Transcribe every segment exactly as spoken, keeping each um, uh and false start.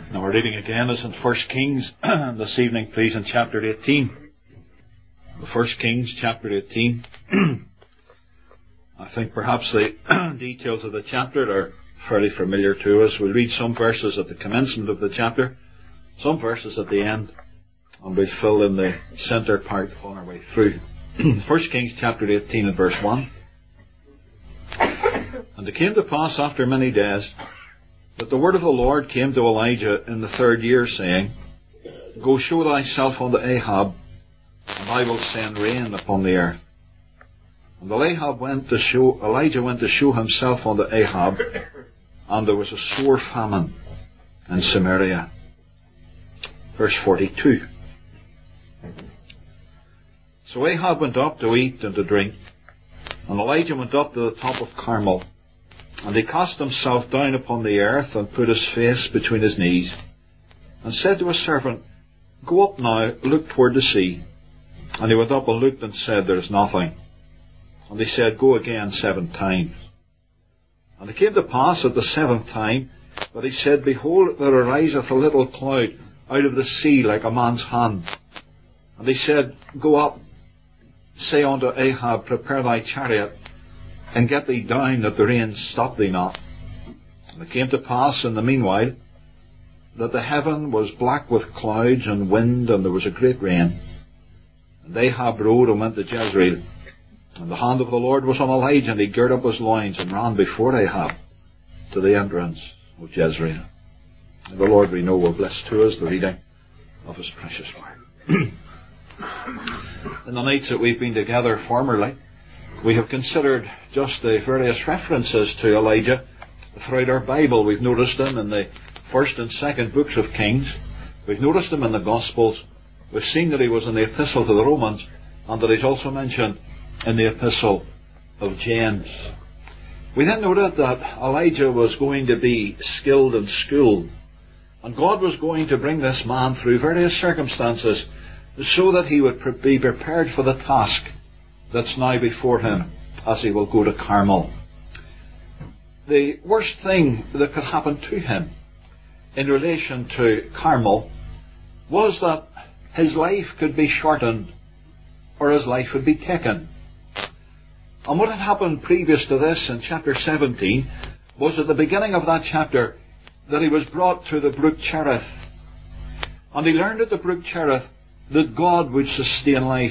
Now our reading again is in First Kings this evening, please, in chapter eighteen. First Kings chapter eighteen. I think perhaps the details of the chapter are fairly familiar to us. We'll read some verses at the commencement of the chapter, some verses at the end, and we'll fill in the centre part on our way through. First Kings chapter eighteen and verse one. And it came to pass after many days that the word of the Lord came to Elijah in the third year, saying, Go show thyself unto Ahab, and I will send rain upon the earth. And Ahab went to show, Elijah went to show himself unto Ahab, and there was a sore famine in Samaria. Verse forty-two. So Ahab went up to eat and to drink, and Elijah went up to the top of Carmel, and he cast himself down upon the earth, and put his face between his knees, and said to his servant, Go up now, look toward the sea. And he went up and looked, and said, There is nothing. And he said, Go again seven times. And it came to pass at the seventh time that he said, Behold, there ariseth a little cloud out of the sea like a man's hand. And he said, Go up, say unto Ahab, Prepare thy chariot, and get thee down, that the rain stop thee not. And it came to pass in the meanwhile that the heaven was black with clouds and wind, and there was a great rain. And Ahab rode and went to Jezreel. And the hand of the Lord was on Elijah, and he girt up his loins and ran before Ahab to the entrance of Jezreel. And the Lord, we know, will bless to us the reading of his precious word. In the nights that we've been together formerly, we have considered just the various references to Elijah throughout our Bible. We've noticed them in the first and second books of Kings. We've noticed them in the Gospels. We've seen that he was in the Epistle to the Romans, and that he's also mentioned in the Epistle of James. We then noted that Elijah was going to be skilled and schooled, and God was going to bring this man through various circumstances so that he would be prepared for the task that's now before him as he will go to Carmel. The worst thing that could happen to him in relation to Carmel was that his life could be shortened or his life would be taken. And what had happened previous to this in chapter seventeen was at the beginning of that chapter that he was brought to the brook Cherith. And he learned at the brook Cherith that God would sustain life.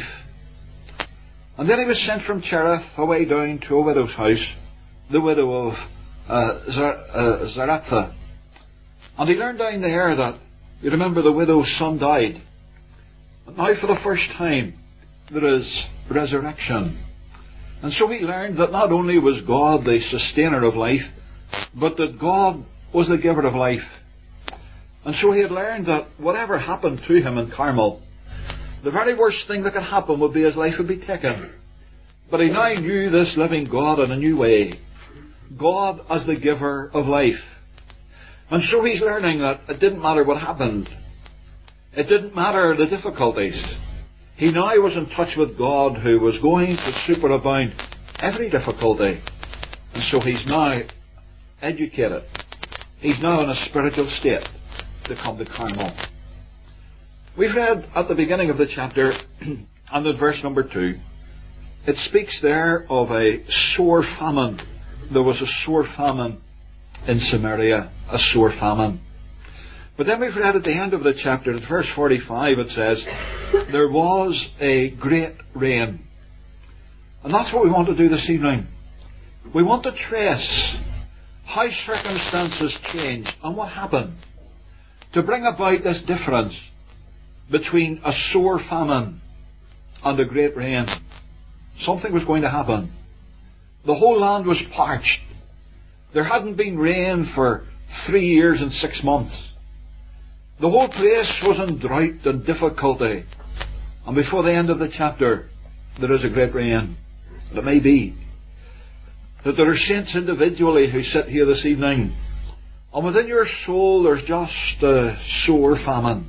And then he was sent from Cherith away down to a widow's house, the widow of uh, Zar- uh, Zarephath. And he learned down there that, you remember, the widow's son died. But now for the first time there is resurrection. And so he learned that not only was God the sustainer of life, but that God was the giver of life. And so he had learned that whatever happened to him in Carmel, the very worst thing that could happen would be his life would be taken. But he now knew this living God in a new way. God as the giver of life. And so he's learning that it didn't matter what happened. It didn't matter the difficulties. He now was in touch with God, who was going to superabound every difficulty. And so he's now educated. He's now in a spiritual state to come to Carmel. We've read at the beginning of the chapter, and at verse number two, it speaks there of a sore famine. There was a sore famine in Samaria, a sore famine. But then we've read at the end of the chapter, at verse forty-five, it says, There was a great rain. And that's what we want to do this evening. We want to trace how circumstances changed and what happened to bring about this difference between a sore famine and a great rain. Something was going to happen. The whole land was parched. There hadn't been rain for three years and six months. The whole place was in drought and difficulty. And before the end of the chapter, there is a great rain. And it may be that there are saints individually who sit here this evening, and within your soul there's just a sore famine.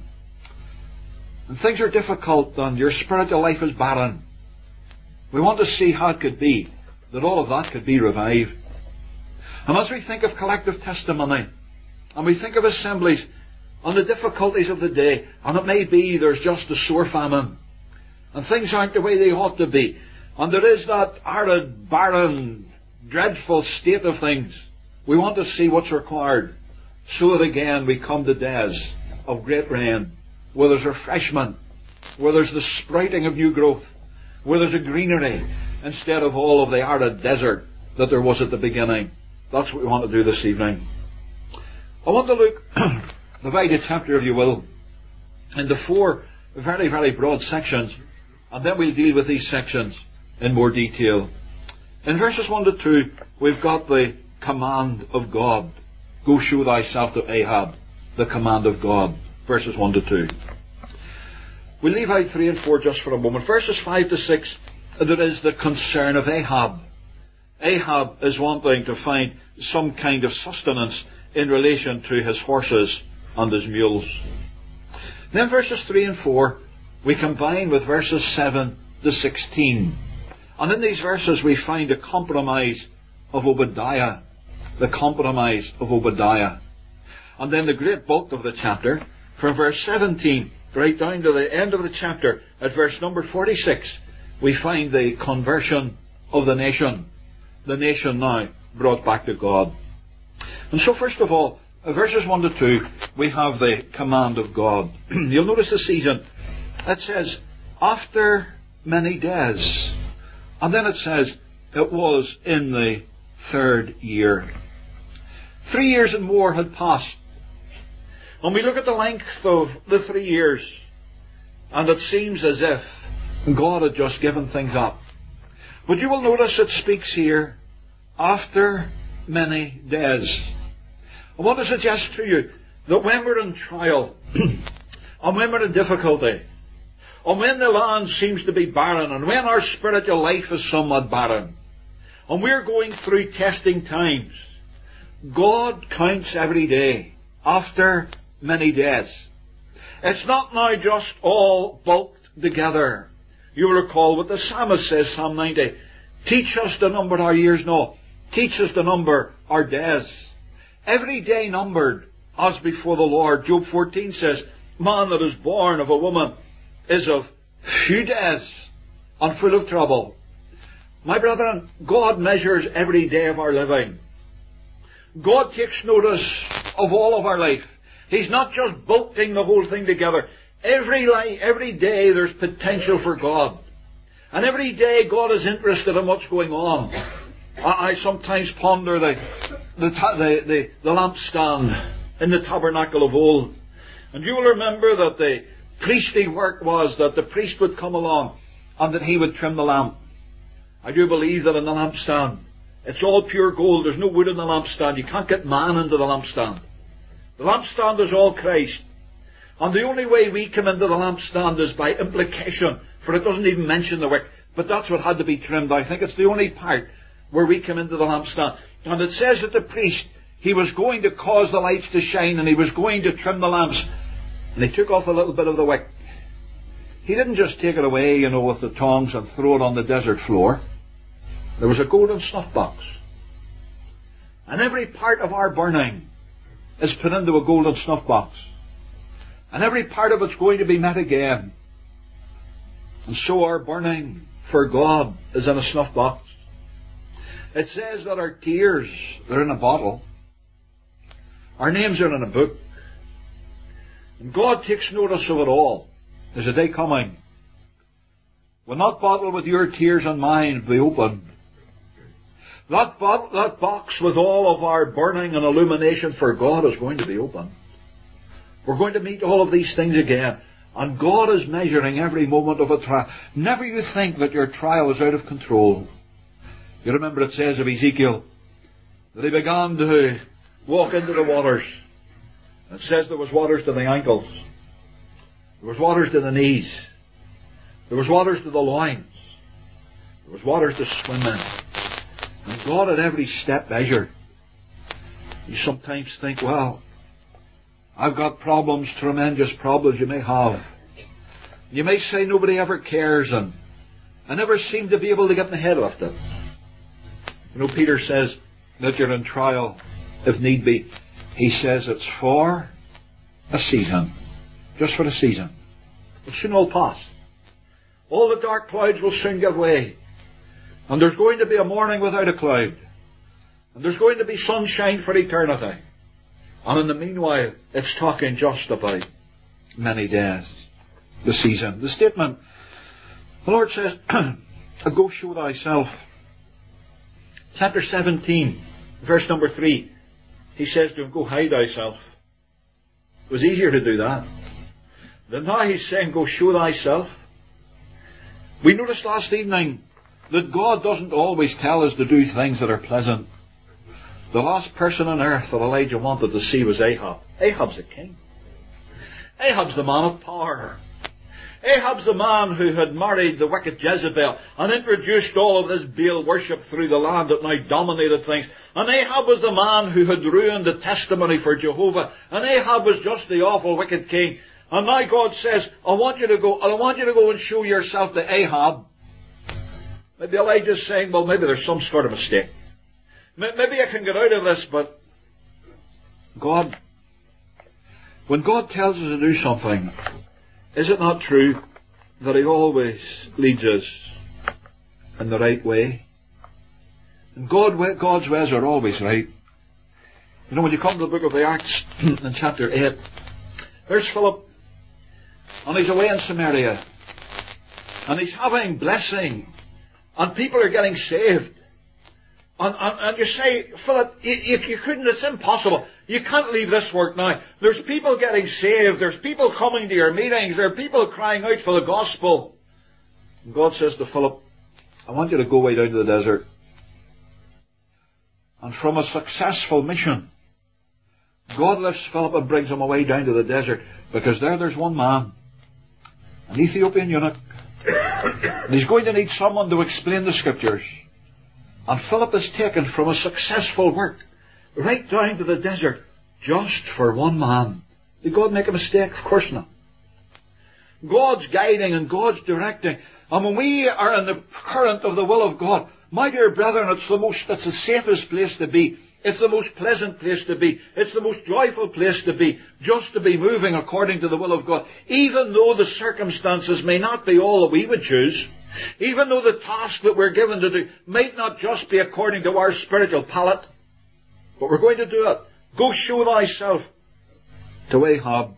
And things are difficult and your spiritual life is barren. We want to see how it could be that all of that could be revived. And as we think of collective testimony, and we think of assemblies, on the difficulties of the day. And it may be there's just a sore famine. And things aren't the way they ought to be. And there is that arid, barren, dreadful state of things. We want to see what's required, so that again we come to days of great rain, where there's refreshment, where there's the sprouting of new growth, where there's a greenery, instead of all of the arid desert that there was at the beginning. That's what we want to do this evening. I want to look, divide a chapter, if you will, into four very, very broad sections, and then we'll deal with these sections in more detail. In verses one to two, we've got the command of God. Go show thyself to Ahab, the command of God. Verses one to two. We'll leave out three and four just for a moment. Verses five to six, there is the concern of Ahab. Ahab is wanting to find some kind of sustenance in relation to his horses and his mules. Then verses three and four, we combine with verses seven to sixteen. And in these verses we find the compromise of Obadiah. The compromise of Obadiah. And then the great bulk of the chapter, from verse seventeen right down to the end of the chapter, at verse number forty-six, we find the conversion of the nation. The nation now brought back to God. And so first of all, verses one to two, we have the command of God. You'll notice the season. It says, after many days. And then it says, it was in the third year. Three years and more had passed. And we look at the length of the three years, and it seems as if God had just given things up. But you will notice it speaks here, after many days. I want to suggest to you that when we're in trial, and when we're in difficulty, and when the land seems to be barren, and when our spiritual life is somewhat barren, and we're going through testing times, God counts every day after many days. It's not now just all bulked together. You will recall what the psalmist says, Psalm ninety. Teach us to number our years. No. Teach us to number our days. Every day numbered as before the Lord. Job fourteen says, man that is born of a woman is of few days and full of trouble. My brethren, God measures every day of our living. God takes notice of all of our life. He's not just bulking the whole thing together. Every life, every day there's potential for God. And every day God is interested in what's going on. I, I sometimes ponder the, the, the, the, the lampstand in the tabernacle of old. And you will remember that the priestly work was that the priest would come along and that he would trim the lamp. I do believe that in the lampstand, it's all pure gold. There's no wood in the lampstand. You can't get man into the lampstand. The lampstand is all Christ. And the only way we come into the lampstand is by implication, for it doesn't even mention the wick. But that's what had to be trimmed. I think it's the only part where we come into the lampstand. And it says that the priest, he was going to cause the lights to shine, and he was going to trim the lamps. And he took off a little bit of the wick. He didn't just take it away, you know, with the tongs and throw it on the desert floor. There was a golden snuff box. And every part of our burning is put into a golden snuff box. And every part of it's going to be met again. And so our burning for God is in a snuff box. It says that our tears, they're in a bottle. Our names are in a book. And God takes notice of it all. There's a day coming when that bottle with your tears and mine will be opened. That, bottle, that box with all of our burning and illumination for God is going to be open. We're going to meet all of these things again. And God is measuring every moment of a trial. Never you think that your trial is out of control. You remember it says of Ezekiel that he began to walk into the waters. It says there was waters to the ankles. There was waters to the knees. There was waters to the loins. There was waters to swim in. And God at every step measured. You sometimes think, well, I've got problems, tremendous problems you may have. You may say nobody ever cares, and I never seem to be able to get my head off it. You know, Peter says that you're in trial if need be. He says it's for a season. Just for a season. It'll soon all pass. All the dark clouds will soon give way. And there's going to be a morning without a cloud. And there's going to be sunshine for eternity. And in the meanwhile, it's talking just about many days. The season. The statement, the Lord says, go show thyself. Chapter seventeen, verse number three. He says to him, go hide thyself. It was easier to do that. Then now he's saying, go show thyself. We noticed last evening that God doesn't always tell us to do things that are pleasant. The last person on earth that Elijah wanted to see was Ahab. Ahab's the king. Ahab's the man of power. Ahab's the man who had married the wicked Jezebel and introduced all of this Baal worship through the land that now dominated things. And Ahab was the man who had ruined the testimony for Jehovah. And Ahab was just the awful wicked king. And now God says, I want you to go, I want you to go and show yourself to Ahab. Maybe Elijah's saying, well, maybe there's some sort of mistake. Maybe I can get out of this, but God, when God tells us to do something, is it not true that He always leads us in the right way? And God, God's ways are always right. You know, when you come to the book of the Acts, in chapter eight, there's Philip, and he's away in Samaria, and he's having blessing, and people are getting saved. And, and, and you say, Philip, you, you, you couldn't, it's impossible. You can't leave this work now. There's people getting saved. There's people coming to your meetings. There are people crying out for the gospel. And God says to Philip, I want you to go way down to the desert. And from a successful mission, God lifts Philip and brings him away down to the desert. Because there, there's one man, an Ethiopian eunuch. And he's going to need someone to explain the Scriptures. And Philip is taken from a successful work right down to the desert just for one man. Did God make a mistake? Of course not. God's guiding and God's directing. And when we are in the current of the will of God, my dear brethren, it's the most, it's the safest place to be. It's the most pleasant place to be. It's the most joyful place to be. Just to be moving according to the will of God. Even though the circumstances may not be all that we would choose. Even though the task that we're given to do might not just be according to our spiritual palate. But we're going to do it. Go show thyself to Ahab.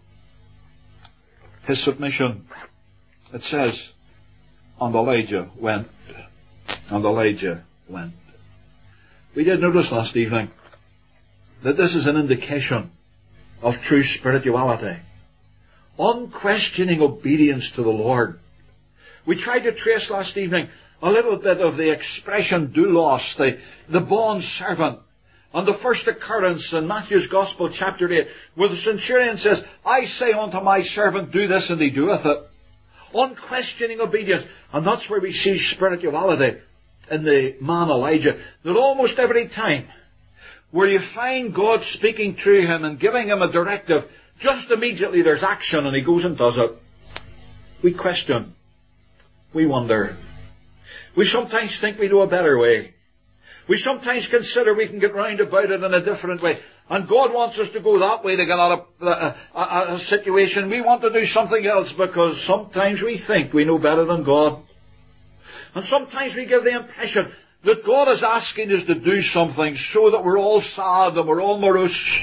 His submission. It says, and Elijah went. And Elijah went. We did notice last evening that this is an indication of true spirituality. Unquestioning obedience to the Lord. We tried to trace last evening a little bit of the expression doulos, the, the bond servant. On the first occurrence in Matthew's Gospel, chapter eight, where the centurion says, I say unto my servant, do this, and he doeth it. Unquestioning obedience. And that's where we see spirituality in the man Elijah. That almost every time where you find God speaking through him and giving him a directive, just immediately there's action and he goes and does it. We question. We wonder. We sometimes think we know a better way. We sometimes consider we can get round about it in a different way. And God wants us to go that way to get out of a, a, a situation. We want to do something else because sometimes we think we know better than God. And sometimes we give the impression that God is asking us to do something so that we're all sad and we're all morose.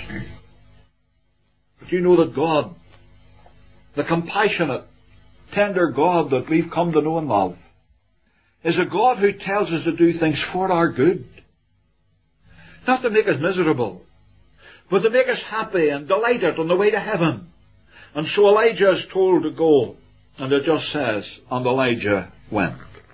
But you know that God, the compassionate, tender God that we've come to know and love, is a God who tells us to do things for our good. Not to make us miserable, but to make us happy and delighted on the way to heaven. And so Elijah is told to go, and it just says, and Elijah went.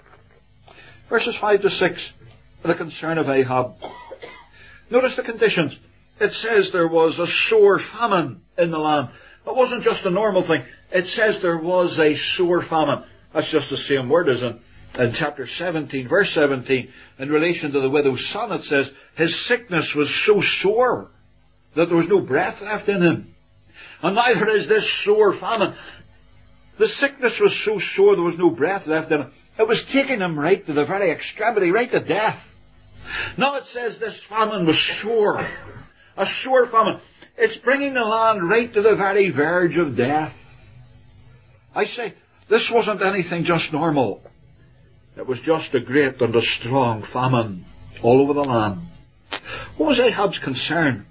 Verses five to six, the concern of Ahab. Notice the conditions. It says there was a sore famine in the land. It wasn't just a normal thing. It says there was a sore famine. That's just the same word as in, in chapter seventeen, verse seventeen. In relation to the widow's son, it says, his sickness was so sore that there was no breath left in him. And neither is this sore famine. The sickness was so sore there was no breath left in him. It was taking him right to the very extremity, right to death. Now it says this famine was sore. A sore famine. it's bringing the land right to the very verge of death. I say, this wasn't anything just normal. It was just a great and a strong famine all over the land. What was Ahab's concern?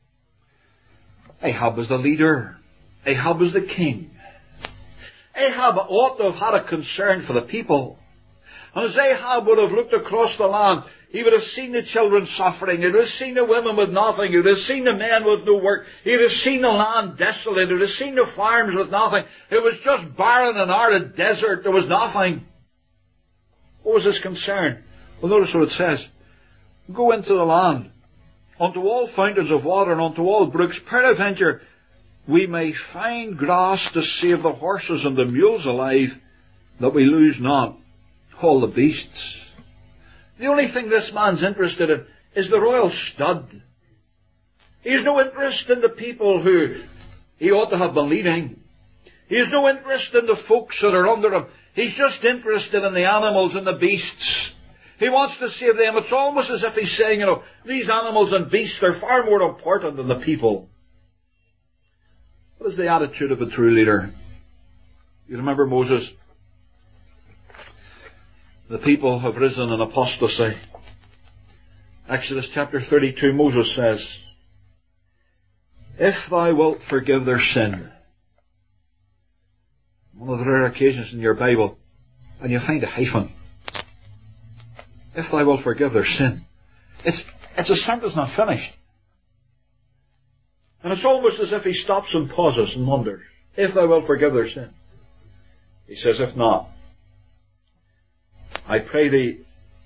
Ahab was the leader. Ahab was the king. Ahab ought to have had a concern for the people. And as Ahab would have looked across the land, he would have seen the children suffering. He would have seen the women with nothing. He would have seen the men with no work. He would have seen the land desolate. He would have seen the farms with nothing. It was just barren and arid desert. There was nothing. What was his concern? Well, notice what it says. Go into the land, unto all fountains of water and unto all brooks, peradventure we may find grass to save the horses and the mules alive, that we lose not all the beasts. The only thing this man's interested in is the royal stud. He has no interest in the people who he ought to have been leading. He has no interest in the folks that are under him. He's just interested in the animals and the beasts. He wants to save them. It's almost as if he's saying, you know, these animals and beasts are far more important than the people. What is the attitude of a true leader? You remember Moses? The people have risen in apostasy. Exodus chapter thirty-two, Moses says, if thou wilt forgive their sin. One of the rare occasions in your Bible, and you find a hyphen. If thou wilt forgive their sin. It's, it's a sentence not finished. And it's almost as if he stops and pauses and wonders, if thou wilt forgive their sin. He says, if not, I pray thee,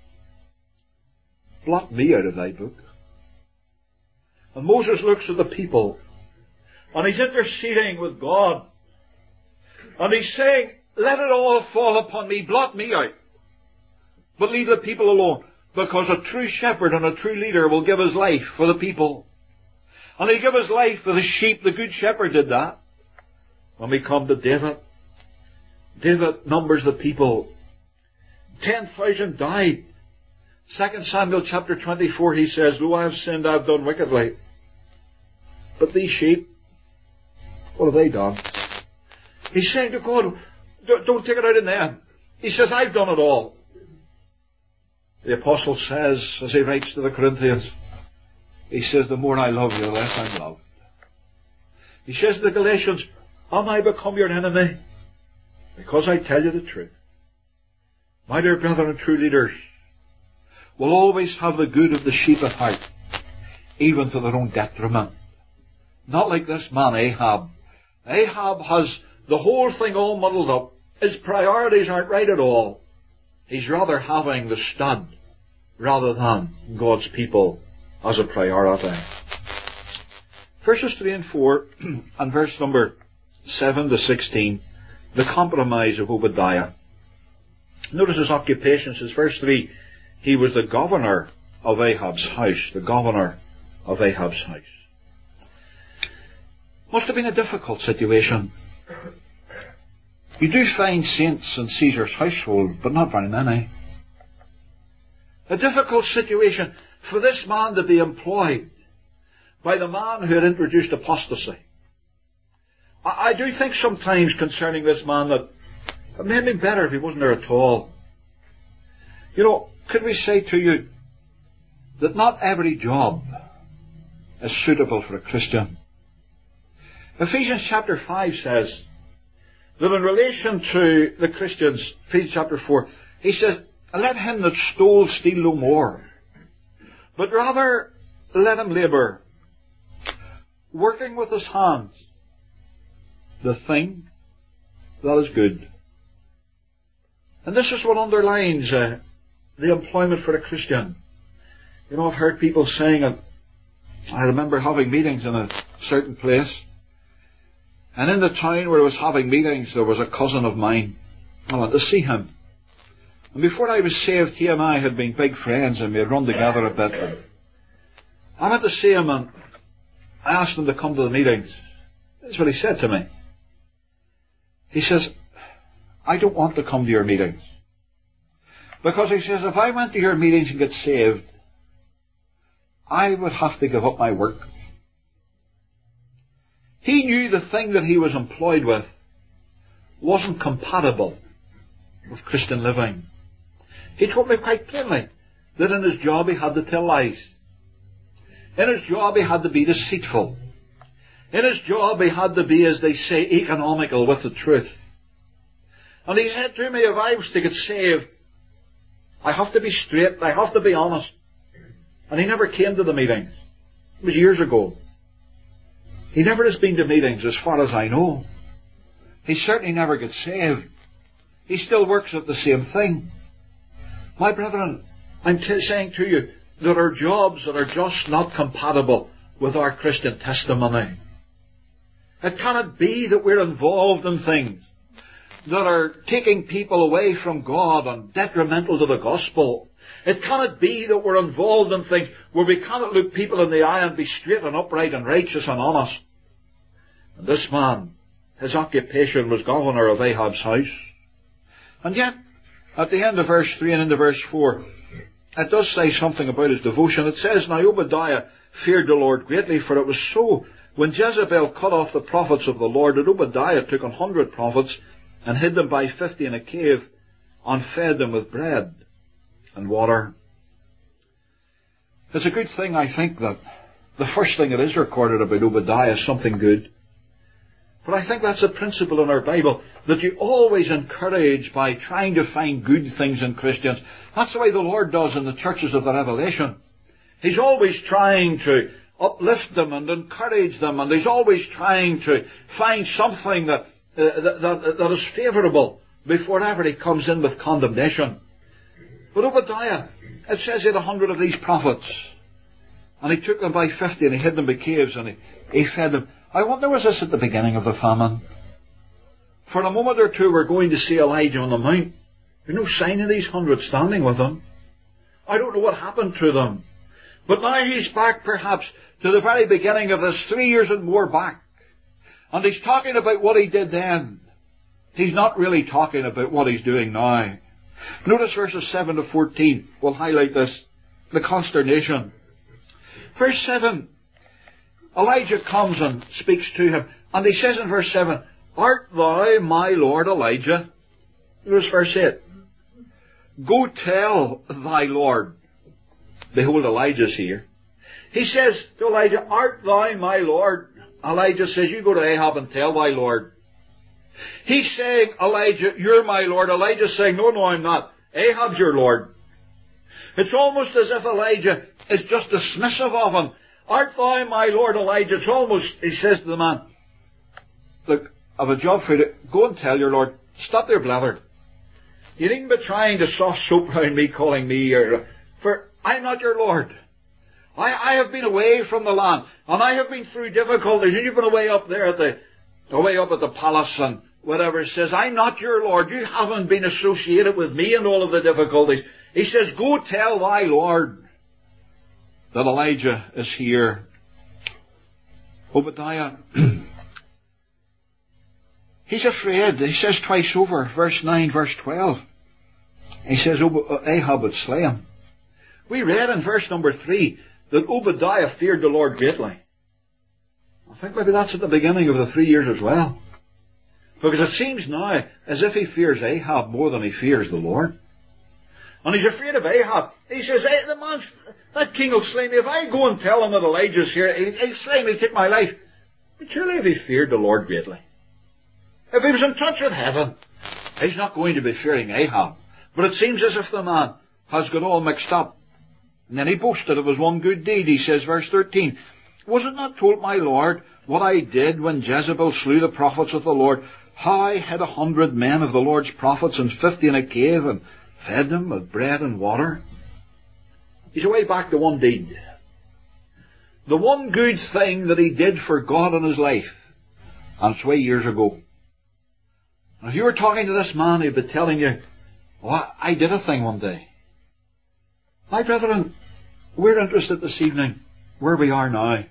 blot me out of thy book. And Moses looks at the people, and he's interceding with God. And he's saying, let it all fall upon me, blot me out. But leave the people alone, because a true shepherd and a true leader will give his life for the people. And he'll give his life for the sheep. The good shepherd did that. When we come to David, David numbers the people. Ten thousand died. Second Samuel chapter twenty-four, he says, lo, I have sinned, I have done wickedly. But these sheep, what have they done? He's saying to God, don't take it out on them. He says, I've done it all. The apostle says, as he writes to the Corinthians, he says, the more I love you, the less I'm loved. He says to the Galatians, am I become your enemy? Because I tell you the truth. My dear brethren and true leaders will always have the good of the sheep at heart, even to their own detriment. Not like this man Ahab. Ahab has the whole thing all muddled up. His priorities aren't right at all. He's rather having the stud rather than God's people as a priority. Verses three and four and verse number seven to sixteen, the compromise of Obadiah. Notice his occupation. Says verse three, he was the governor of Ahab's house. The governor of Ahab's house. Must have been a difficult situation. You do find saints in Caesar's household, but not very many. A difficult situation for this man to be employed by the man who had introduced apostasy. I, I do think sometimes concerning this man that it may have been better if he wasn't there at all. You know, could we say to you that not every job is suitable for a Christian? Ephesians chapter five says that in relation to the Christians, Ephesians chapter four, he says, let him that stole steal no more, but rather let him labour, working with his hands the thing that is good. And this is what underlines uh, the employment for a Christian. You know, I've heard people saying, uh, I remember having meetings in a certain place, and in the town where I was having meetings, there was a cousin of mine. I went to see him. And before I was saved, he and I had been big friends, and we had run together a bit. I went to see him, and I asked him to come to the meetings. This is what he said to me. He says, I don't want to come to your meetings. Because he says, if I went to your meetings and got saved, I would have to give up my work. He knew the thing that he was employed with wasn't compatible with Christian living. He told me quite plainly that in his job he had to tell lies. In his job he had to be deceitful. In his job he had to be, as they say, economical with the truth. And he said to me, if I was to get saved, I have to be straight, I have to be honest. And he never came to the meetings. It was years ago. He never has been to meetings as far as I know. He certainly never gets saved. He still works at the same thing. My brethren, I'm t- saying to you that our jobs that are just not compatible with our Christian testimony. It cannot be that we're involved in things that are taking people away from God and detrimental to the gospel. It cannot be that we're involved in things where we cannot look people in the eye and be straight and upright and righteous and honest. And this man, his occupation was governor of Ahab's house. And yet, at the end of verse three and into verse four, it does say something about his devotion. It says, Now Obadiah feared the Lord greatly, for it was so, when Jezebel cut off the prophets of the Lord, that Obadiah took an hundred prophets and hid them by fifty in a cave, and fed them with bread and water. It's a good thing, I think, that the first thing that is recorded about Obadiah is something good. But I think that's a principle in our Bible, that you always encourage by trying to find good things in Christians. That's the way the Lord does in the churches of the Revelation. He's always trying to uplift them and encourage them, and He's always trying to find something that, uh, that, that, that is favourable before ever He comes in with condemnation. But Obadiah, it says he had a hundred of these prophets, and he took them by fifty, and he hid them by caves, and he, he fed them. I wonder, was this at the beginning of the famine? For a moment or two we're going to see Elijah on the mount. There's no sign of these hundred standing with him. I don't know what happened to them. But now he's back perhaps to the very beginning of this, three years and more back. And he's talking about what he did then. He's not really talking about what he's doing now. Notice verses seven to fourteen. We'll highlight this. The consternation. Verse seven. Elijah comes and speaks to him. And he says in verse seven, Art thou my Lord Elijah? Notice verse eight. Go tell thy Lord. Behold, Elijah's here. He says to Elijah, Art thou my Lord? Elijah says, You go to Ahab and tell thy Lord. He's saying, Elijah, you're my Lord. Elijah's saying, No, no, I'm not. Ahab's your Lord. It's almost as if Elijah is just dismissive of him. Art thou my Lord Elijah? It's almost, he says to the man, Look, I've a job for you. Go and tell your Lord. Stop your blather. You needn't be trying to soft soap around me, calling me your... For I'm not your Lord. I, I have been away from the land, and I have been through difficulties, and you've been away up there at the, away up at the palace and whatever. It says, I'm not your Lord. You haven't been associated with me in all of the difficulties. He says, Go tell thy Lord that Elijah is here. Obadiah, he's afraid. He says twice over, verse nine, verse twelve. He says Ahab would slay him. We read in verse number three that Obadiah feared the Lord greatly. I think maybe that's at the beginning of the three years as well. Because it seems now as if he fears Ahab more than he fears the Lord. And he's afraid of Ahab. He says, hey, the man, that king will slay me. If I go and tell him that Elijah's here, he'll slay me, he'll take my life. But surely if he feared the Lord greatly, if he was in touch with heaven, he's not going to be fearing Ahab. But it seems as if the man has got all mixed up. And then he boasted of his one good deed. He says, verse thirteen, Was it not told my Lord what I did when Jezebel slew the prophets of the Lord? How I hid a hundred men of the Lord's prophets and fifty in a cave and fed them with bread and water? He's away back to one deed. The one good thing that he did for God in his life. And it's way years ago. And if you were talking to this man, he'd be telling you, Oh, I did a thing one day. My brethren, we're interested this evening where we are now.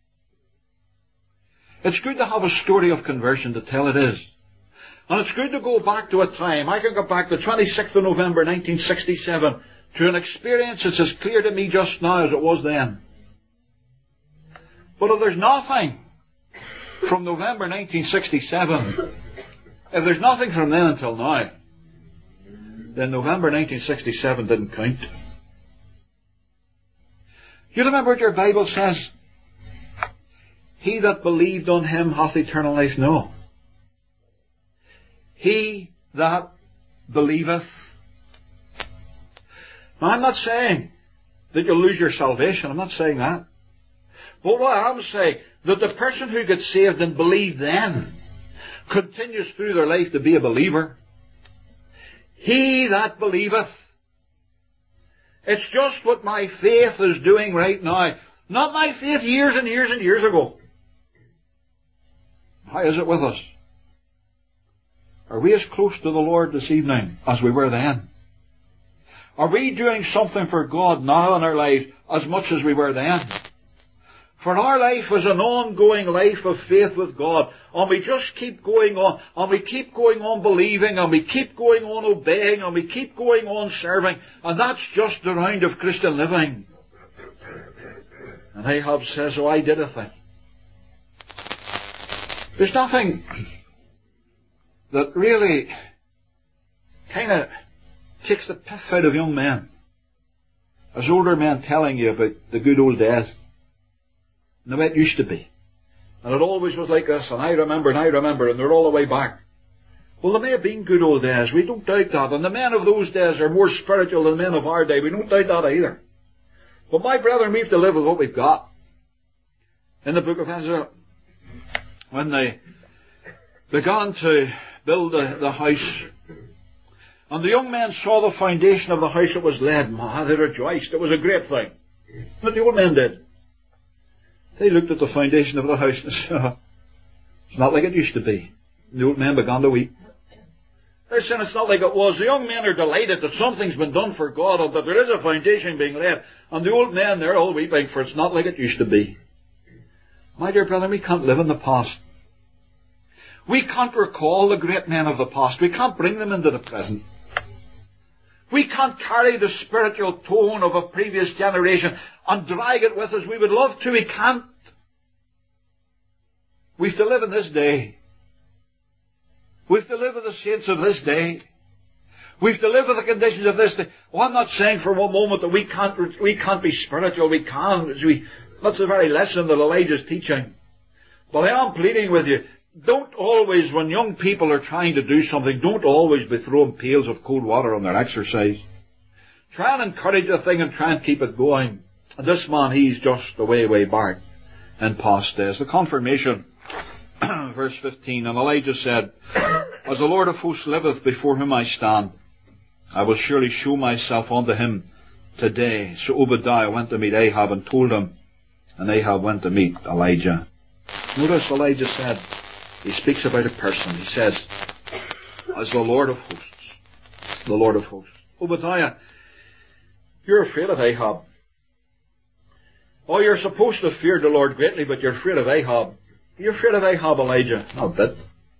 It's good to have a story of conversion to tell, it is. And it's good to go back to a time. I can go back to the twenty-sixth of November nineteen sixty-seven to an experience that's as clear to me just now as it was then. But if there's nothing from November nineteen sixty-seven, if there's nothing from then until now, then November nineteen sixty-seven didn't count. You remember what your Bible says? He that believed on him hath eternal life. No. He that believeth. Now, I'm not saying that you'll lose your salvation. I'm not saying that. But what I am saying, that the person who gets saved and believed then continues through their life to be a believer. He that believeth. It's just what my faith is doing right now. Not my faith years and years and years ago. How is it with us? Are we as close to the Lord this evening as we were then? Are we doing something for God now in our lives as much as we were then? For our life is an ongoing life of faith with God. And we just keep going on. And we keep going on believing. And we keep going on obeying. And we keep going on serving. And that's just the round of Christian living. And Ahab says, oh, I did a thing. There's nothing that really kind of takes the piff out of young men as older men telling you about the good old days and the way it used to be. And it always was like this, and I remember, and I remember, and they're all the way back. Well, there may have been good old days, we don't doubt that, and the men of those days are more spiritual than the men of our day, we don't doubt that either. But my brethren, we have to live with what we've got. In the book of Ezra, when they began to build the, the house, and the young men saw the foundation of the house that was laid, man, they rejoiced. It was a great thing. What the old men did, they looked at the foundation of the house and said, oh, it's not like it used to be. And the old men began to weep. They're saying it's not like it was. The young men are delighted that something's been done for God and that there is a foundation being laid. And the old men, they're all weeping, for it's not like it used to be. My dear brother, we can't live in the past. We can't recall the great men of the past. We can't bring them into the present. We can't carry the spiritual tone of a previous generation and drag it with us. We would love to. We can't. We have to live in this day. We have to live with the saints of this day. We have to live with the conditions of this day. Well, I'm not saying for one moment that we can't, we can't be spiritual. We can. We, that's the very lesson that Elijah's teaching. But I am pleading with you. Don't always, when young people are trying to do something, don't always be throwing pails of cold water on their exercise. Try and encourage the thing and try and keep it going. And this man, he's just a way, way back in past days. The confirmation, verse fifteen, and Elijah said, as the Lord of hosts liveth before whom I stand, I will surely show myself unto him today. So Obadiah went to meet Ahab and told him, and Ahab went to meet Elijah. Notice Elijah said, he speaks about a person. He says, as the Lord of hosts. The Lord of hosts. Obadiah, you're afraid of Ahab. Oh, you're supposed to fear the Lord greatly, but you're afraid of Ahab. You're afraid of Ahab, Elijah. Not a bit.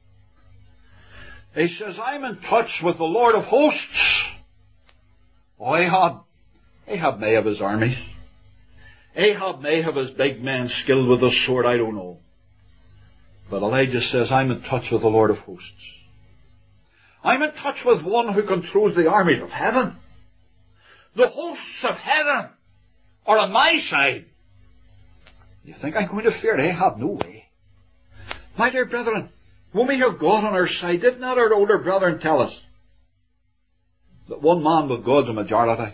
He says, I'm in touch with the Lord of hosts. Oh, Ahab. Ahab may have his armies. Ahab may have his big men skilled with the sword. I don't know. But Elijah says, I'm in touch with the Lord of hosts. I'm in touch with one who controls the armies of heaven. The hosts of heaven are on my side. You think I'm going to fear Ahab? No way. My dear brethren, when we have God on our side, did not our older brethren tell us that one man with God's a majority?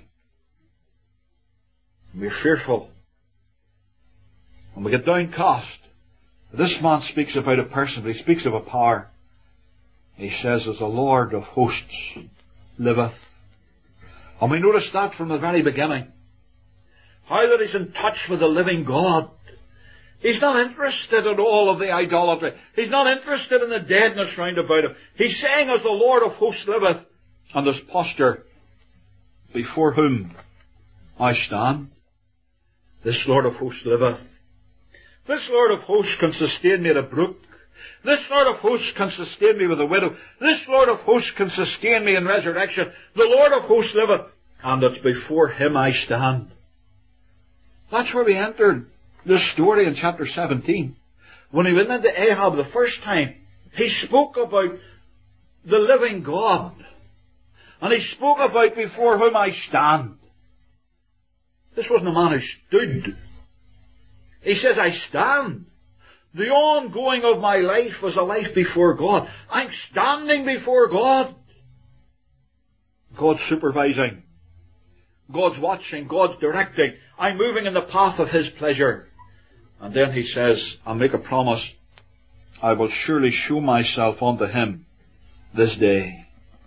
And we're fearful. And we get downcast. This man speaks about a person, but he speaks of a power. He says, as the Lord of hosts liveth. And we notice that from the very beginning. How that he's in touch with the living God. He's not interested in all of the idolatry. He's not interested in the deadness round about him. He's saying, as the Lord of hosts liveth, and his posture before whom I stand. This Lord of hosts liveth. This Lord of hosts can sustain me at a brook. This Lord of hosts can sustain me with a widow. This Lord of hosts can sustain me in resurrection. The Lord of hosts liveth, and it's before him I stand. That's where we entered this story in chapter seventeen. when he went into Ahab the first time, he spoke about the living God. And he spoke about before whom I stand. This wasn't a man who stood. He says, I stand. The ongoing of my life was a life before God. I'm standing before God. God's supervising. God's watching. God's directing. I'm moving in the path of His pleasure. And then he says, I'll make a promise. I will surely show myself unto him this day.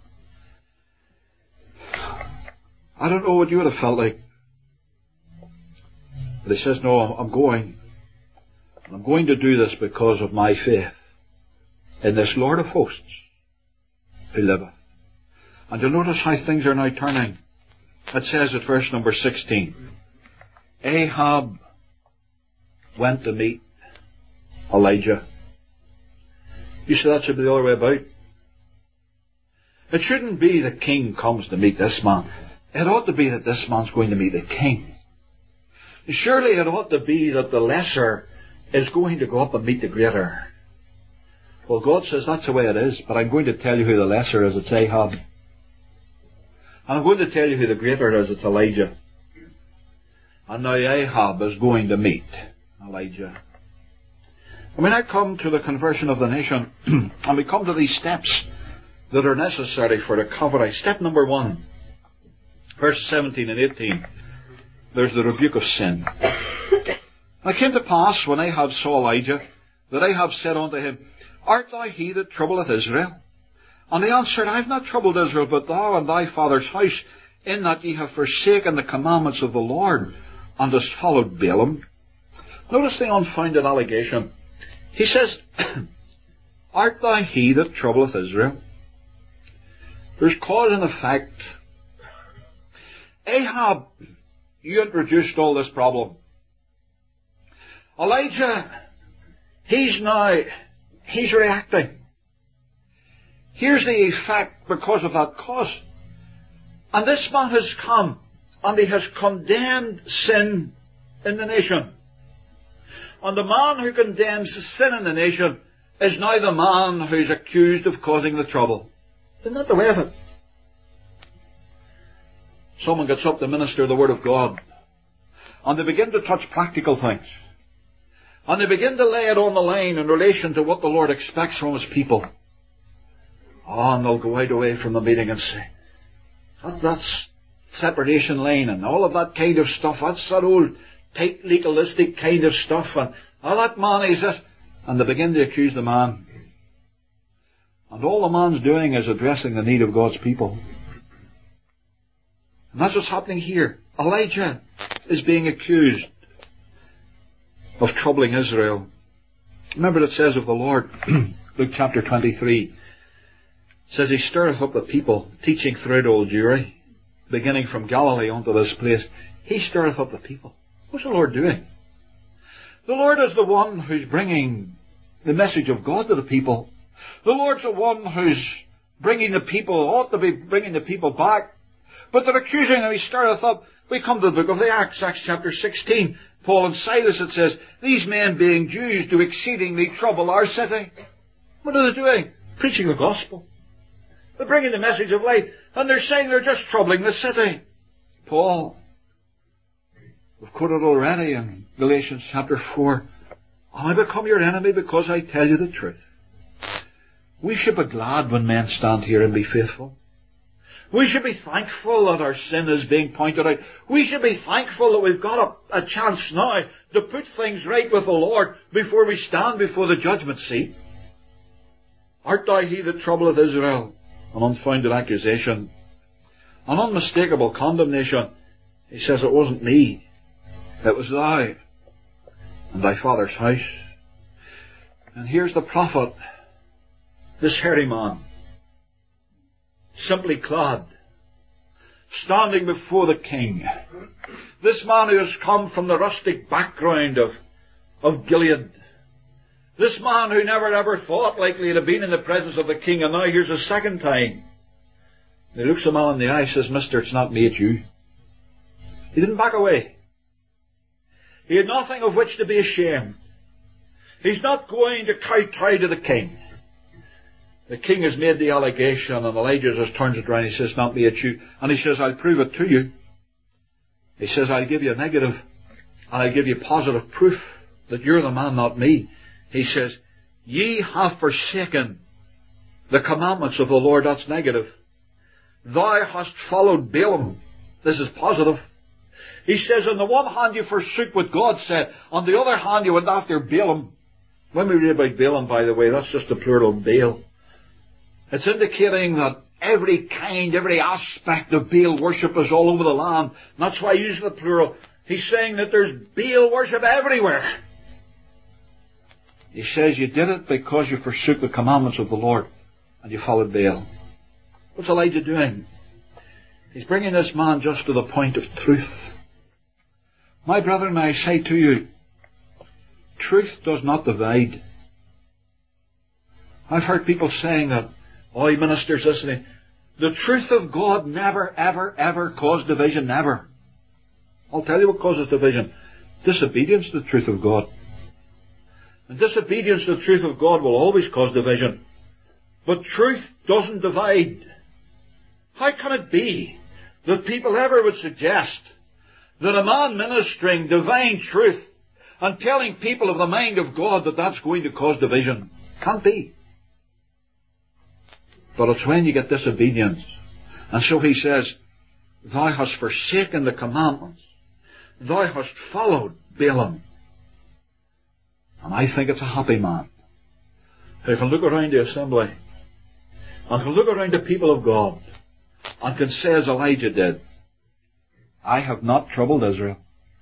I don't know what you would have felt like. But he says, no, I'm going. I'm going to do this because of my faith in this Lord of hosts who liveth. And you'll notice how things are now turning. It says at verse number sixteen, Ahab went to meet Elijah. You see, that should be the other way about. It shouldn't be the king comes to meet this man. It ought to be that this man's going to meet the king. Surely it ought to be that the lesser is going to go up and meet the greater. Well, God says that's the way it is, but I'm going to tell you who the lesser is. It's Ahab. And I'm going to tell you who the greater is. It's Elijah. And now Ahab is going to meet Elijah. And when I come to the conversion of the nation, and we come to these steps that are necessary for recovery. Step number one, verses seventeen and eighteen. There's the rebuke of sin. And it came to pass, when Ahab saw Elijah, that Ahab said unto him, Art thou he that troubleth Israel? And he answered, I have not troubled Israel, but thou and thy father's house, in that ye have forsaken the commandments of the Lord, and hast followed Balaam. Notice the unfounded allegation. He says, Art thou he that troubleth Israel? There's cause and effect. Ahab, you introduced all this problem. Elijah, he's now, he's reacting. Here's the effect because of that cause. And this man has come, and he has condemned sin in the nation. And the man who condemns sin in the nation is now the man who's accused of causing the trouble. Isn't that the way of it? Someone gets up to minister the Word of God, and they begin to touch practical things. And they begin to lay it on the line in relation to what the Lord expects from His people. Oh, and they'll go out away from the meeting and say, that, that's separation line and all of that kind of stuff. That's that old tight legalistic kind of stuff. And oh, that man is this. And they begin to accuse the man. And all the man's doing is addressing the need of God's people. And that's what's happening here. Elijah is being accused of troubling Israel. Remember it says of the Lord, Luke chapter twenty-three, it says He stirreth up the people, teaching throughout all Jewry, beginning from Galilee unto this place. He stirreth up the people. What's the Lord doing? The Lord is the one who's bringing the message of God to the people. The Lord's the one who's bringing the people, ought to be bringing the people back. But they're accusing Him. He stirreth up. We come to the book of the Acts, Acts chapter sixteen. Paul and Silas, it says, these men being Jews do exceedingly trouble our city. What are they doing? Preaching the gospel. They're bringing the message of life. And they're saying they're just troubling the city. Paul, we've quoted already in Galatians chapter four, I become your enemy because I tell you the truth. We should be glad when men stand here and be faithful. We should be thankful that our sin is being pointed out. We should be thankful that we've got a, a chance now to put things right with the Lord before we stand before the judgment seat. Art thou he that troubleth Israel? An unfounded accusation. An unmistakable condemnation. He says, it wasn't me. It was thou and thy father's house. And here's the prophet, this hairy man, simply clad, standing before the king. This man who has come from the rustic background of, of Gilead. This man who never ever thought likely he'd have been in the presence of the king, and now here's a second time. And he looks the man in the eye and says, Mister, it's not me, it's you. He didn't back away. He had nothing of which to be ashamed. He's not going to kowtow to the king. The king has made the allegation, and Elijah just turns it around. He says, not me, it's you. And he says, I'll prove it to you. He says, I'll give you a negative, and I'll give you positive proof that you're the man, not me. He says, ye have forsaken the commandments of the Lord. That's negative. Thou hast followed Balaam. This is positive. He says, on the one hand you forsook what God said. On the other hand you went after Balaam. When we read about Balaam, by the way, that's just the plural of Baal. It's indicating that every kind, every aspect of Baal worship is all over the land. And that's why I use the plural. He's saying that there's Baal worship everywhere. He says you did it because you forsook the commandments of the Lord and you followed Baal. What's Elijah doing? He's bringing this man just to the point of truth. My brethren, may I say to you, truth does not divide. I've heard people saying that, oh, he ministers this and he... The truth of God never, ever, ever caused division. Never. I'll tell you what causes division. Disobedience to the truth of God. And disobedience to the truth of God will always cause division. But truth doesn't divide. How can it be that people ever would suggest that a man ministering divine truth and telling people of the mind of God that that's going to cause division? Can't be. But it's when you get disobedience. And so he says, thou hast forsaken the commandments. Thou hast followed Balaam. And I think it's a happy man who can look around the assembly and can look around the people of God and can say as Elijah did, I have not troubled Israel.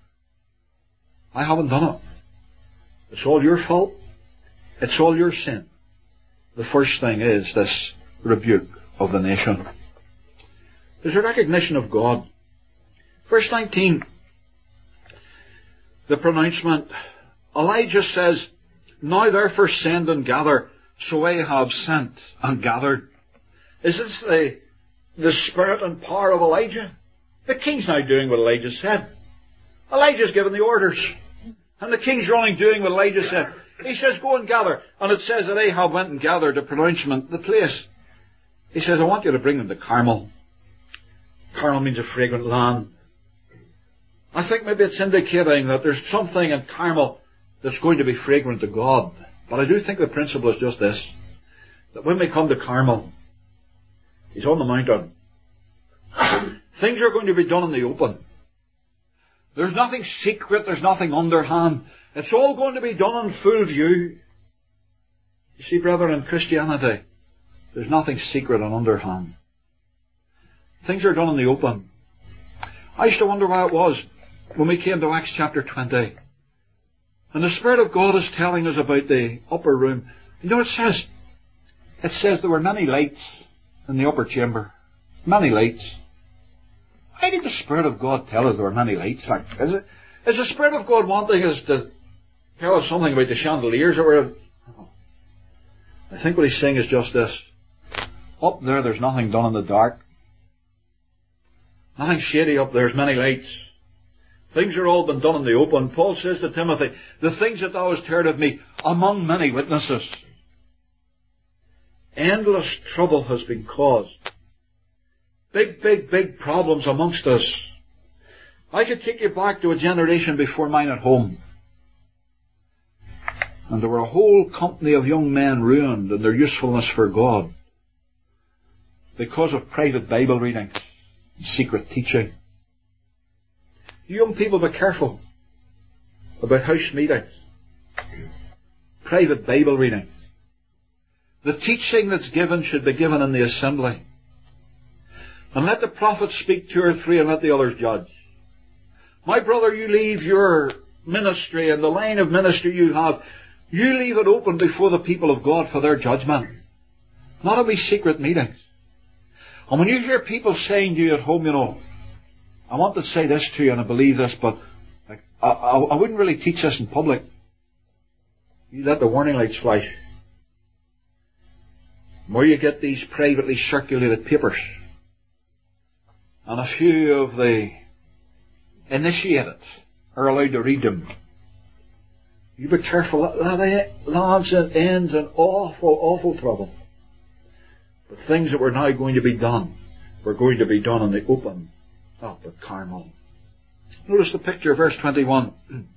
I haven't done it. It's all your fault. It's all your sin. The first thing is this rebuke of the nation. There's a recognition of God. Verse nineteen, the pronouncement. Elijah says, now therefore send and gather. So Ahab sent and gathered. Is this the, the spirit and power of Elijah? The king's now doing what Elijah said. Elijah's given the orders. And the king's running doing what Elijah said. He says, go and gather. And it says that Ahab went and gathered the pronouncement, the place. He says, I want you to bring them to Carmel. Carmel means a fragrant land. I think maybe it's indicating that there's something in Carmel that's going to be fragrant to God. But I do think the principle is just this. That when we come to Carmel, he's on the mountain. Things are going to be done in the open. There's nothing secret. There's nothing underhand. It's all going to be done in full view. You see, brethren, in Christianity, there's nothing secret and underhand. Things are done in the open. I used to wonder why it was when we came to Acts chapter twenty. And the Spirit of God is telling us about the upper room. You know what it says? It says there were many lights in the upper chamber. Many lights. Why did the Spirit of God tell us there were many lights? Like, is it? Is the Spirit of God wanting us to tell us something about the chandeliers that were... I think what he's saying is just this. Up there, there's nothing done in the dark. Nothing shady up there. There's many lights. Things are all been done in the open. Paul says to Timothy, the things that thou hast heard of me among many witnesses. Endless trouble has been caused. Big, big, big problems amongst us. I could take you back to a generation before mine at home. And there were a whole company of young men ruined in their usefulness for God because of private Bible reading and secret teaching. You young people, be careful about house meetings, private Bible reading. The teaching that's given should be given in the assembly. And let the prophets speak two or three and let the others judge. My brother, you leave your ministry and the line of ministry you have, you leave it open before the people of God for their judgment. Not only secret meetings. And when you hear people saying to you at home, you know, I want to say this to you and I believe this, but like, I, I, I wouldn't really teach this in public. You let the warning lights flash. Where you get these privately circulated papers. And a few of the initiated are allowed to read them. You be careful. That lands and ends in awful, awful trouble. The things that were now going to be done were going to be done in the open up at Carmel. Notice the picture, verse twenty-one.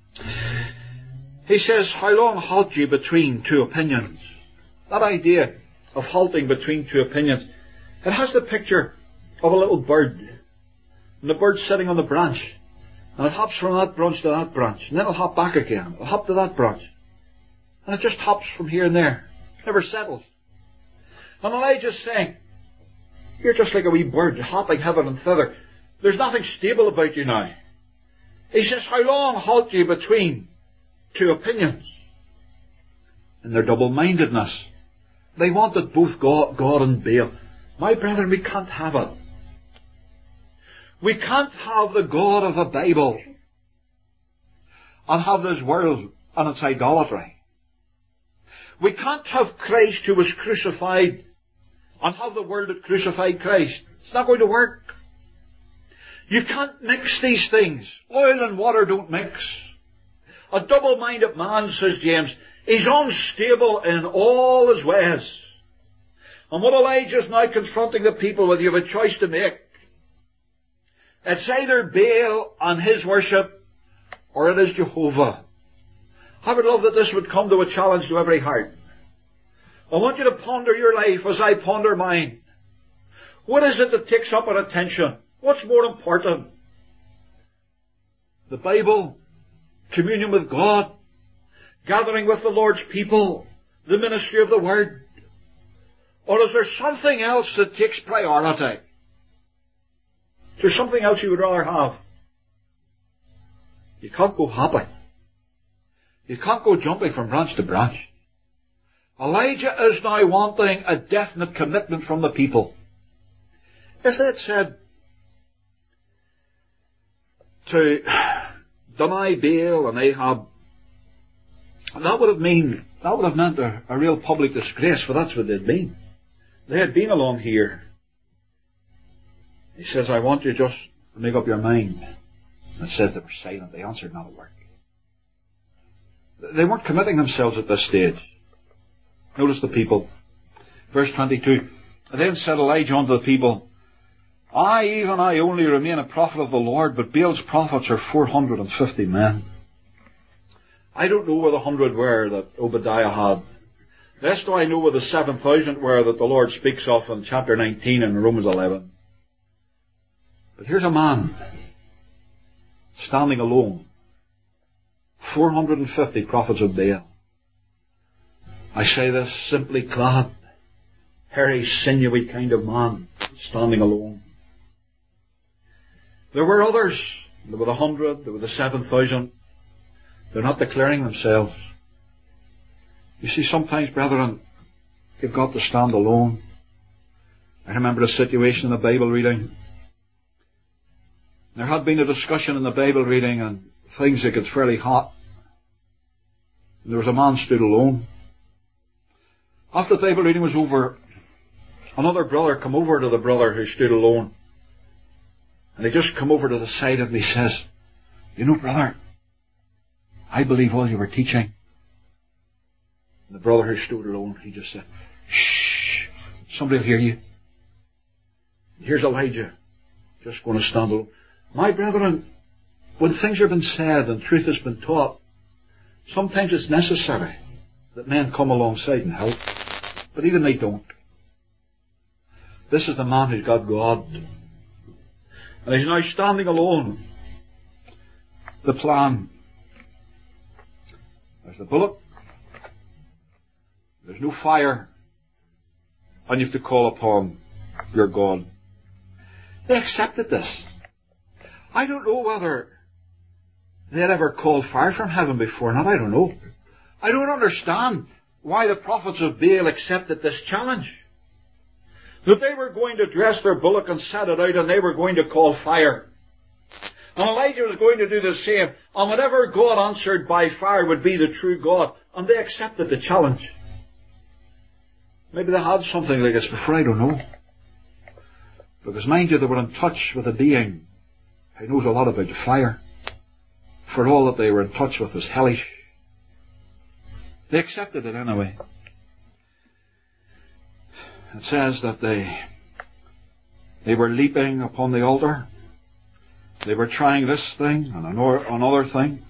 He says, how long halt ye between two opinions? That idea of halting between two opinions, it has the picture of a little bird. And the bird's sitting on the branch. And it hops from that branch to that branch. And then it'll hop back again. It'll hop to that branch. And it just hops from here and there. Never settles. And Elijah's saying, you're just like a wee bird hopping hither and thither. There's nothing stable about you now. He says, how long halt ye between two opinions? In their double-mindedness. They wanted both God, God and Baal. My brethren, we can't have it. We can't have the God of the Bible and have this world and its idolatry. We can't have Christ who was crucified and have the world that crucified Christ. It's not going to work. You can't mix these things. Oil and water don't mix. A double-minded man, says James, is unstable in all his ways. And what Elijah is now confronting the people with, you have a choice to make. It's either Baal and his worship, or it is Jehovah. I would love that this would come to a challenge to every heart. I want you to ponder your life as I ponder mine. What is it that takes up our attention? What's more important? The Bible, communion with God, gathering with the Lord's people, the ministry of the Word? Or is there something else that takes priority? Is there something else you would rather have? You can't go hopping. You can't go jumping from branch to branch. Elijah is now wanting a definite commitment from the people. If they had said to deny Baal and Ahab, that would have mean that would have meant a, a real public disgrace, for that's what they'd been. They had been along here. He says, I want you just to make up your mind. And it says they were silent. They answered not a word. They weren't committing themselves at this stage. Notice the people. Verse twenty-two. Then said Elijah unto the people, I, even I, only remain a prophet of the Lord, but Baal's prophets are four hundred and fifty men. I don't know where the hundred were that Obadiah had. Lest do I know where the seven thousand were that the Lord speaks of in chapter nineteen and Romans eleven. But here's a man standing alone. four hundred and fifty prophets of Baal. I say this simply clad, hairy, sinewy kind of man, standing alone. There were others. There were the hundred, there were the seven thousand. They're not declaring themselves. You see, sometimes, brethren, you've got to stand alone. I remember a situation in the Bible reading. There had been a discussion in the Bible reading and things that get fairly hot. And there was a man stood alone. After the Bible reading was over, another brother come over to the brother who stood alone. And he just come over to the side of him. He says, you know, brother, I believe all you were teaching. And the brother who stood alone, he just said, shh, somebody will hear you. Here's Elijah, just going to stand alone. My brethren, when things have been said and truth has been taught, sometimes it's necessary that men come alongside and help. But even they don't. This is the man who's got God. And he's now standing alone. The plan. There's the bullet. There's no fire. And you have to call upon your God. They accepted this. I don't know whether they'd ever called fire from heaven before or not. I don't know. I don't understand why the prophets of Baal accepted this challenge. That they were going to dress their bullock and set it out and they were going to call fire. And Elijah was going to do the same. And whatever God answered by fire would be the true God. And they accepted the challenge. Maybe they had something like this before, I don't know. Because mind you, they were in touch with a being who knows a lot about the fire. For all that they were in touch with was hellish. They accepted it anyway. It says that they they were leaping upon the altar. They were trying this thing and another thing.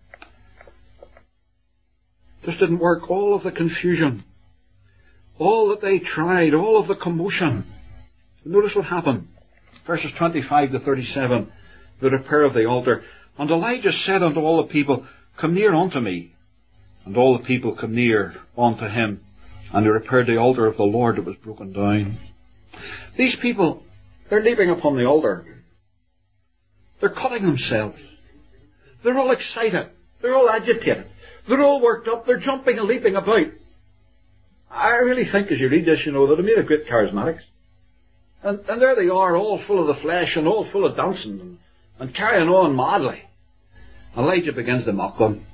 This didn't work. All of the confusion, all that they tried, all of the commotion. Notice what happened. Verses twenty-five to thirty-seven, the repair of the altar. And Elijah said unto all the people, Come near unto me. And all the people come near unto him. And they repaired the altar of the Lord that was broken down. These people, they're leaping upon the altar. They're cutting themselves. They're all excited. They're all agitated. They're all worked up. They're jumping and leaping about. I really think as you read this, you know, that they made a great charismatics. And, and there they are, all full of the flesh and all full of dancing and, and carrying on madly. Elijah begins to mock them.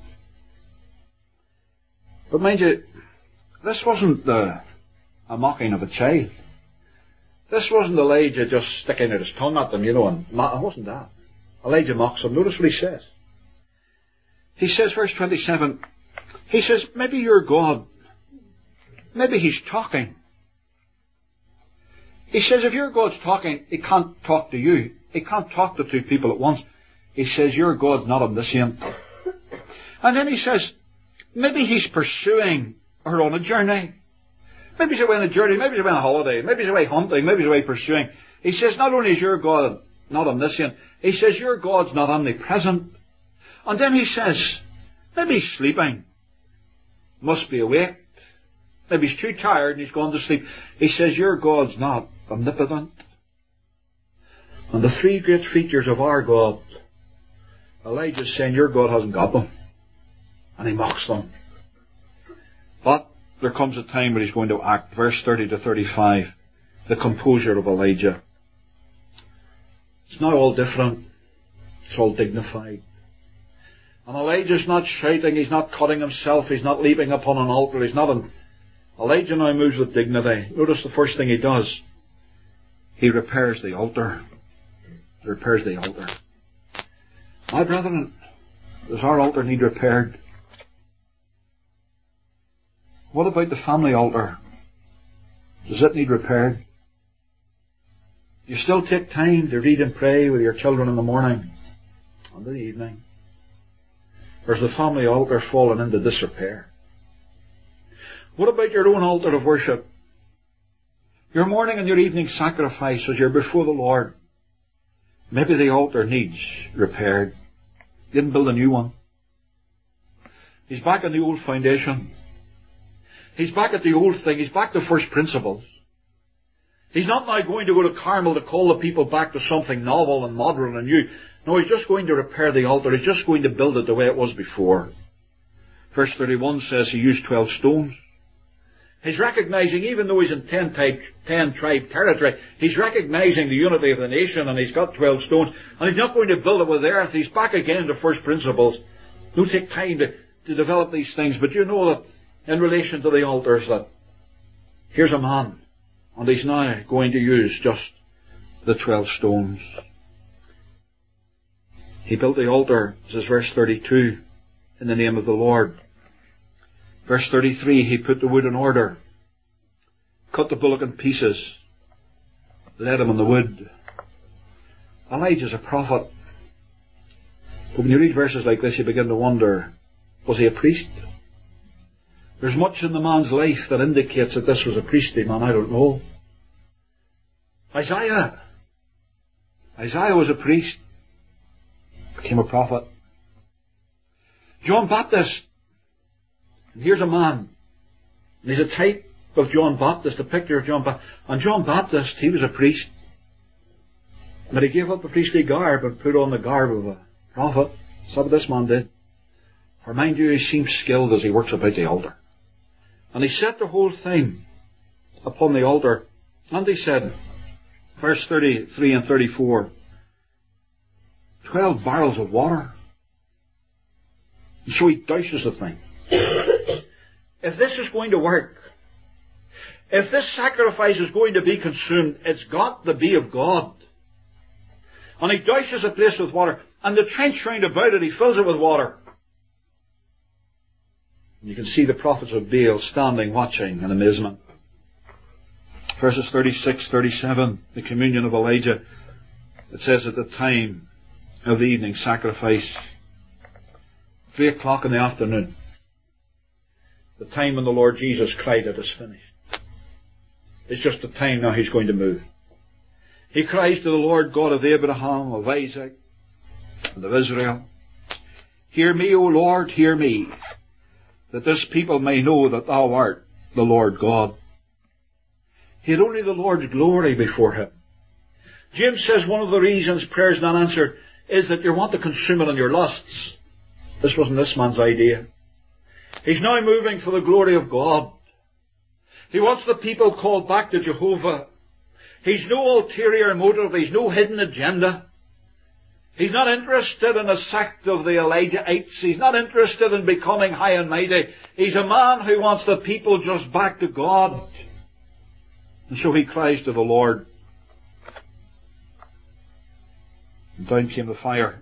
But mind you, this wasn't the, a mocking of a child. This wasn't Elijah just sticking out his tongue at them, you know, and it wasn't that. Elijah mocks them. Notice what he says. He says, verse twenty-seven, he says, maybe your God, maybe he's talking. He says, if your God's talking, he can't talk to you. He can't talk to two people at once. He says, your God's not omniscient. And then he says, maybe he's pursuing her on a journey. Maybe he's away on a journey, maybe he's away on a holiday, maybe he's away hunting, maybe he's away pursuing. He says, not only is your God not omniscient, he says, your God's not omnipresent. And then he says, maybe he's sleeping. Must be awake. Maybe he's too tired and he's gone to sleep. He says, your God's not omnipotent. And the three great features of our God, Elijah's saying, your God hasn't got them. And he mocks them. But there comes a time when he's going to act. Verse thirty to thirty-five. The composure of Elijah. It's not all different. It's all dignified. And Elijah's not shouting. He's not cutting himself. He's not leaping upon an altar. He's not... An... Elijah now moves with dignity. Notice the first thing he does. He repairs the altar. He repairs the altar. My brethren, does our altar need repaired? What about the family altar? Does it need repaired? You still take time to read and pray with your children in the morning and in the evening? Or is the family altar fallen into disrepair? What about your own altar of worship? Your morning and your evening sacrifice as you're before the Lord. Maybe the altar needs repaired. You didn't build a new one. He's back on the old foundation. He's back at the old thing. He's back to first principles. He's not now going to go to Carmel to call the people back to something novel and modern and new. No, he's just going to repair the altar. He's just going to build it the way it was before. Verse thirty-one says he used twelve stones. He's recognizing, even though he's in ten, type, ten tribe territory, he's recognizing the unity of the nation, and he's got twelve stones. And he's not going to build it with earth. He's back again to first principles. Don't take time to, to develop these things. But you know that in relation to the altars, that here's a man, and he's now going to use just the twelve stones. He built the altar, says verse thirty-two, in the name of the Lord. Verse thirty-three, he put the wood in order, cut the bullock in pieces, laid him on the wood. Elijah's a prophet. But when you read verses like this, you begin to wonder, was he a priest? There's much in the man's life that indicates that this was a priestly man. I don't know. Isaiah. Isaiah was a priest. Became a prophet. John Baptist. And here's a man. And he's a type of John Baptist, a picture of John Baptist. And John Baptist, he was a priest. But he gave up the priestly garb and put on the garb of a prophet. That's what this man did. For mind you, he seems skilled as he works about the altar. And he set the whole thing upon the altar. And he said, verse thirty-three and thirty-four, twelve barrels of water. And so he douses the thing. If this is going to work, if this sacrifice is going to be consumed, it's got to be of God. And he douses the place with water. And the trench round about it, he fills it with water. You can see the prophets of Baal standing, watching in amazement. Verses thirty-six, thirty-seven, the communion of Elijah. It says at the time of the evening sacrifice, three o'clock in the afternoon, the time when the Lord Jesus cried, "It is finished." It's just the time now He's going to move. He cries to the Lord God of Abraham, of Isaac, and of Israel, "Hear me, O Lord, hear me, that this people may know that Thou art the Lord God." He had only the Lord's glory before him. James says one of the reasons prayer's not answered is that you want to consume it on your lusts. This wasn't this man's idea. He's now moving for the glory of God. He wants the people called back to Jehovah. He's no ulterior motive. He's no hidden agenda. He's not interested in a sect of the Elijaites. He's not interested in becoming high and mighty. He's a man who wants the people just back to God. And so he cries to the Lord. And down came the fire.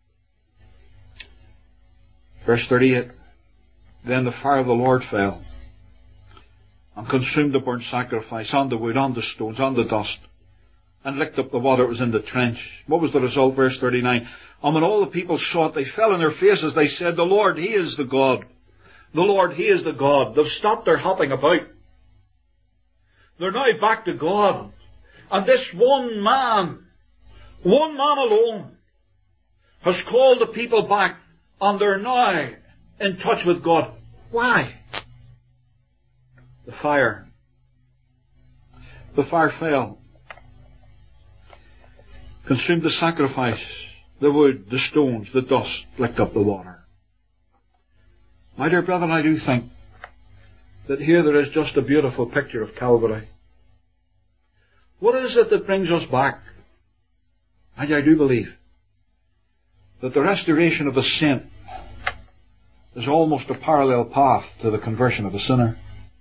Verse thirty-eight. Then the fire of the Lord fell and consumed the burnt sacrifice, on the wood, on the stones, on the dust, and licked up the water that was in the trench. What was the result? Verse thirty-nine. And when all the people saw it, they fell on their faces. They said, "The Lord, He is the God. The Lord, He is the God." They've stopped their hopping about. They're now back to God. And this one man, one man alone, has called the people back, and they're now in touch with God. Why? The fire. The fire fell. Consumed the sacrifice, the wood, the stones, the dust, licked up the water. My dear brethren, I do think that here there is just a beautiful picture of Calvary. What is it that brings us back? And I do believe that the restoration of a saint is almost a parallel path to the conversion of a sinner.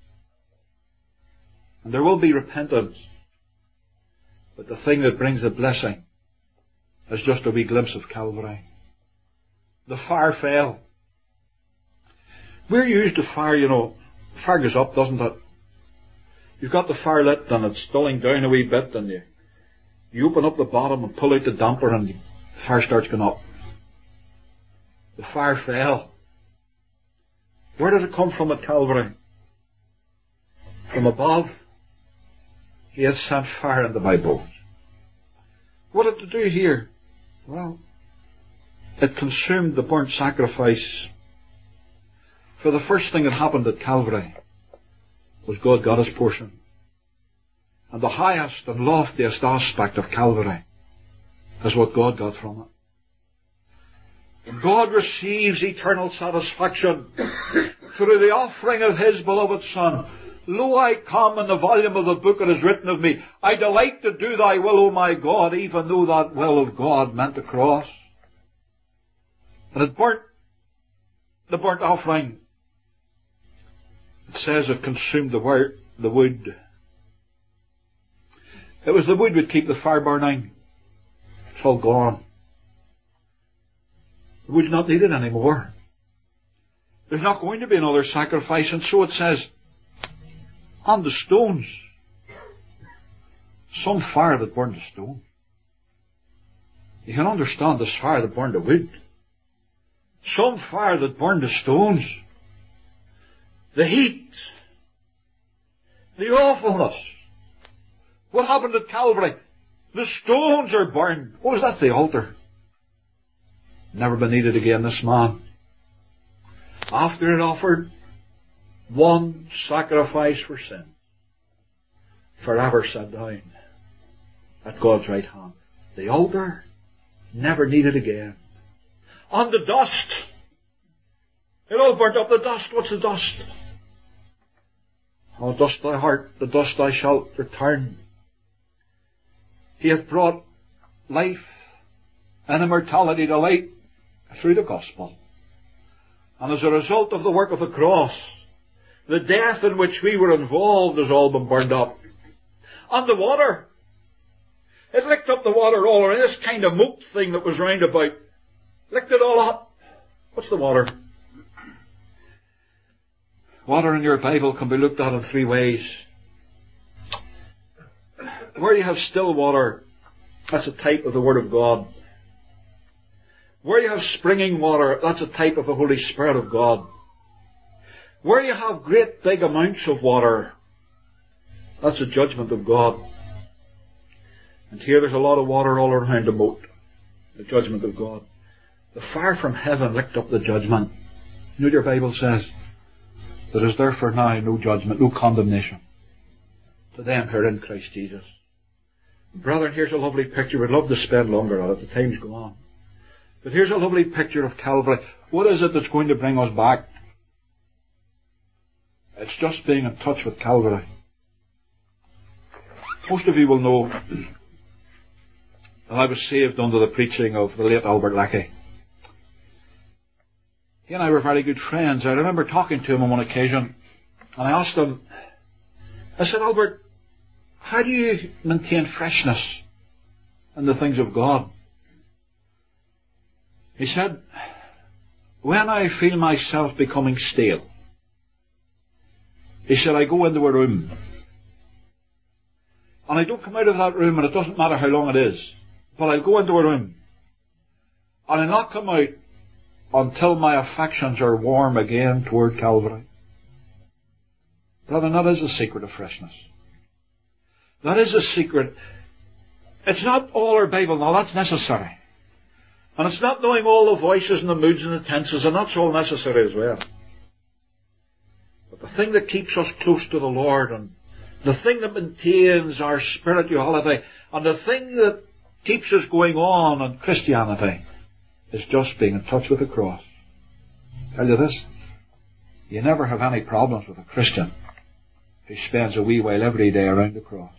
And there will be repentance. But the thing that brings the blessing is just a wee glimpse of Calvary. The fire fell. We're used to fire, you know. Fire goes up, doesn't it? You've got the fire lit and it's dulling down a wee bit, and you, you open up the bottom and pull out the damper and the fire starts going up. The fire fell. Where did it come from at Calvary? From above. He has sent fire into my bones. What did it do here? Well, it consumed the burnt sacrifice. For the first thing that happened at Calvary was God got His portion. And the highest and loftiest aspect of Calvary is what God got from it. And God receives eternal satisfaction through the offering of His beloved Son. Lo, I come, in the volume of the book it is written of me, I delight to do Thy will, O my God, even though that will of God meant the cross. And it burnt, the burnt offering. It says it consumed the wood. The wood. It was the wood that would keep the fire burning. It's all gone. The wood's not needed anymore. There's not going to be another sacrifice, and so it says, on the stones, some fire that burned the stone. You can understand this fire that burned the wood. Some fire that burned the stones. The heat. The awfulness. What happened at Calvary? The stones are burned. What was that? The altar. Never been needed again, this man. After it offered one sacrifice for sin, forever sat down at God's right hand. The altar, never needed again. On the dust. It all burnt up. The dust. What's the dust? Oh, dust thy heart, the dust thou shalt return. He hath brought life and immortality to light through the gospel. And as a result of the work of the cross, the death in which we were involved has all been burned up. And the water. It licked up the water all around. This kind of moat thing that was round about. Licked it all up. What's the water? Water in your Bible can be looked at in three ways. Where you have still water, that's a type of the Word of God. Where you have springing water, that's a type of the Holy Spirit of God. Where you have great big amounts of water, that's a judgment of God. And here there's a lot of water all around the moat. The judgment of God. The fire from heaven licked up the judgment. You know what your Bible says? There is therefore now no judgment, no condemnation to them who are in Christ Jesus. Brethren, here's a lovely picture. We'd love to spend longer on it. The time's gone. But here's a lovely picture of Calvary. What is it that's going to bring us back? It's just being in touch with Calvary. Most of you will know that I was saved under the preaching of the late Albert Leckie. He and I were very good friends. I remember talking to him on one occasion, and I asked him, I said, Albert, how do you maintain freshness in the things of God? He said, when I feel myself becoming stale, he said, I go into a room, and I don't come out of that room, and it doesn't matter how long it is, but I go into a room, and I not come out until my affections are warm again toward Calvary. Brother, that is the secret of freshness. That is the secret. It's not all our Bible, now that's necessary. And it's not knowing all the voices and the moods and the tenses, and that's all necessary as well. But the thing that keeps us close to the Lord, and the thing that maintains our spirituality, and the thing that keeps us going on in Christianity, is just being in touch with the cross. Tell you this, you never have any problems with a Christian who spends a wee while every day around the cross.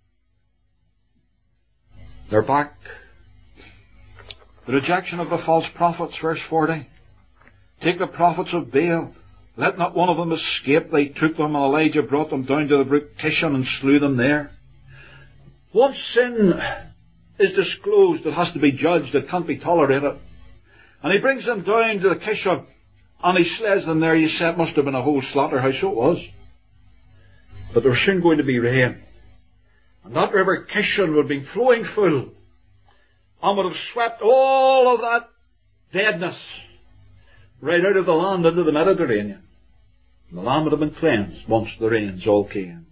They're back. The rejection of the false prophets, verse forty. Take the prophets of Baal. Let not one of them escape. They took them, and Elijah brought them down to the brook Kishon and slew them there. Once sin is disclosed, it has to be judged. It can't be tolerated. And he brings them down to the Kishon, and he slays them there. You say it must have been a whole slaughterhouse. So it was. But there was soon going to be rain. And that river Kishon would have been flowing full, and would have swept all of that deadness right out of the land into the Mediterranean. And the land would have been cleansed once the rains all came.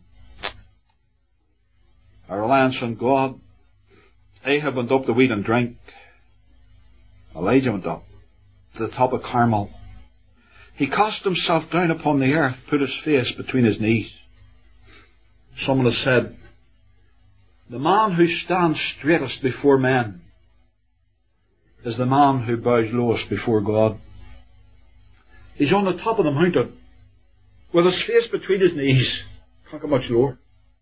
Our reliance on God. Ahab went up to eat and drink. Elijah went up to the top of Carmel. He cast himself down upon the earth, put his face between his knees. Someone has said, the man who stands straightest before men is the man who bows lowest before God. He's on the top of the mountain with his face between his knees. Can't get much lower.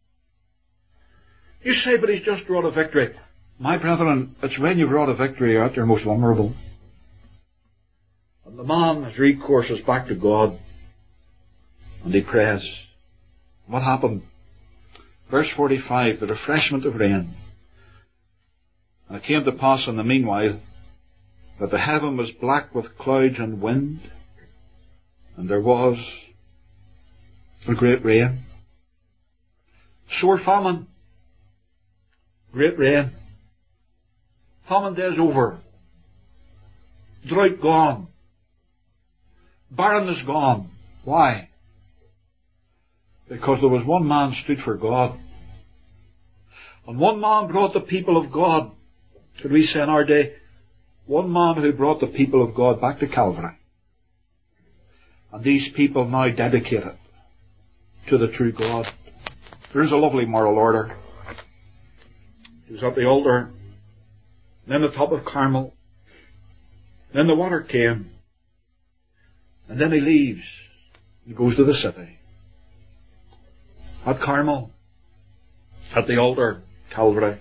You say, but he's just wrought a victory. My brethren, it's when you've wrought a victory you're at your most vulnerable. And the man has recourse is back to God. And he prays. What happened? Verse forty-five, the refreshment of rain. And it came to pass in the meanwhile that the heaven was black with clouds and wind, and there was a great rain. Sore famine. Great rain. Famine days over. Drought gone. Barrenness gone. Why? Because there was one man stood for God. And one man brought the people of God. Could we say in our day, one man who brought the people of God back to Calvary. And these people now dedicated to the true God. There's a lovely moral order. He was at the altar, then the top of Carmel, then the water came, and then he leaves and goes to the city. At Carmel, at the altar, Calvary.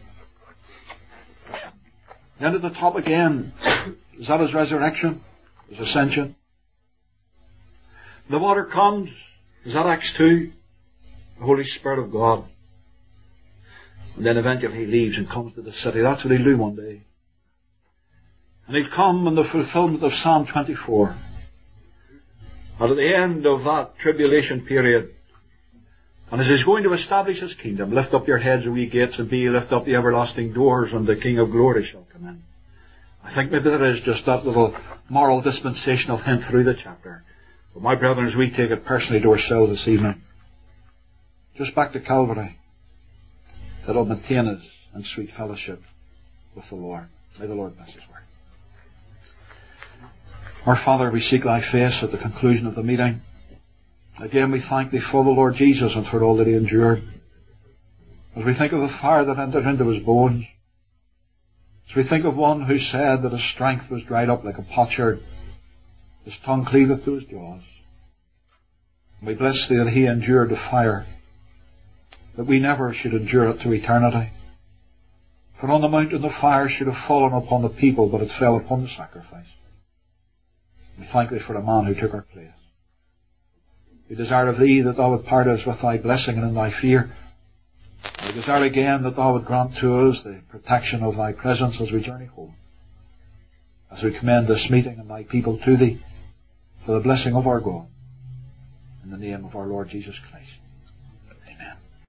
Then at the top again, is that his resurrection, his ascension? The water comes, is that Acts two? The Holy Spirit of God. And then eventually he leaves and comes to the city. That's what he'll do one day. And he'll come in the fulfillment of Psalm twenty-four. And at the end of that tribulation period, and as He's going to establish His kingdom, lift up your heads, O ye gates, and be ye lift up the everlasting doors, and the King of glory shall come in. I think maybe there is just that little moral dispensational hint through the chapter. But my brethren, as we take it personally to ourselves this evening, just back to Calvary, that'll maintain us in sweet fellowship with the Lord. May the Lord bless His word. Our Father, we seek Thy face at the conclusion of the meeting. Again, we thank Thee for the Lord Jesus and for all that He endured. As we think of the fire that entered into His bones, as we think of one who said that His strength was dried up like a potsherd, His tongue cleaveth to His jaws. And we bless Thee that He endured the fire, that we never should endure it to eternity. For on the mountain the fire should have fallen upon the people, but it fell upon the sacrifice. We thank Thee for a man who took our place. We desire of Thee that Thou would part us with Thy blessing and in Thy fear. We desire again that Thou would grant to us the protection of Thy presence as we journey home. As we commend this meeting and Thy people to Thee, for the blessing of our God. In the name of our Lord Jesus Christ.